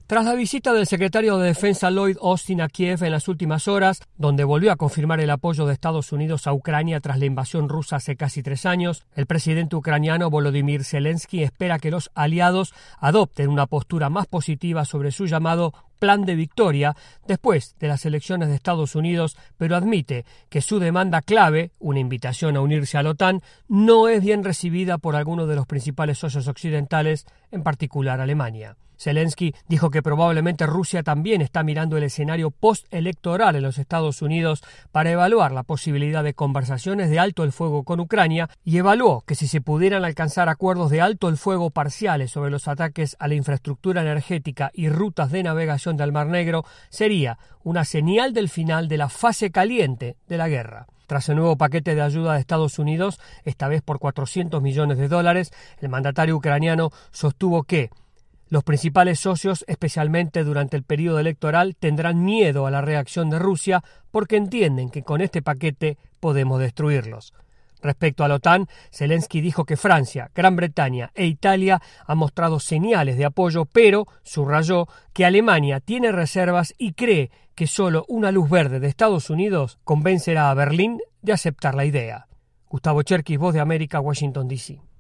Tras la visita del secretario de Defensa Lloyd Austin a Kiev en las últimas horas, donde volvió a confirmar el apoyo de Estados Unidos a Ucrania tras la invasión rusa hace casi 3 años, el presidente ucraniano Volodymyr Zelensky espera que los aliados adopten una postura más positiva sobre su llamado Plan de Victoria después de las elecciones de Estados Unidos, pero admite que su demanda clave, una invitación a unirse a la OTAN, no es bien recibida por algunos de los principales socios occidentales, en particular Alemania. Zelensky dijo que probablemente Rusia también está mirando el escenario postelectoral en los Estados Unidos para evaluar la posibilidad de conversaciones de alto el fuego con Ucrania y evaluó que si se pudieran alcanzar acuerdos de alto el fuego parciales sobre los ataques a la infraestructura energética y rutas de navegación del Mar Negro, sería una señal del final de la fase caliente de la guerra. Tras el nuevo paquete de ayuda de Estados Unidos, esta vez por $400 millones, el mandatario ucraniano sostuvo que los principales socios, especialmente durante el periodo electoral, tendrán miedo a la reacción de Rusia porque entienden que con este paquete podemos destruirlos. Respecto a la OTAN, Zelensky dijo que Francia, Gran Bretaña e Italia han mostrado señales de apoyo, pero subrayó que Alemania tiene reservas y cree que solo una luz verde de Estados Unidos convencerá a Berlín de aceptar la idea. Gustavo Cherkis, Voz de América, Washington, D.C.